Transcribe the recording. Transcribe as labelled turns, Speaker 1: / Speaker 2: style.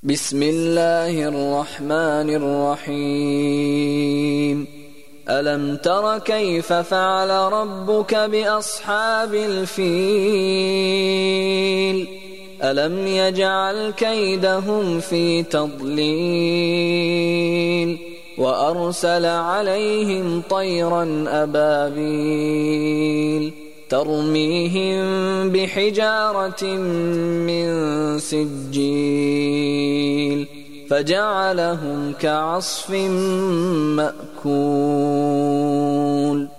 Speaker 1: بسم الله الرحمن الرحيم ألم تر كيف فعل ربك بأصحاب الفيل ألم يجعل كيدهم في تضليل وأرسل عليهم طيرا أبابيل ترميهم بحجارة من سجيل فجعلهم كعصف مأكول.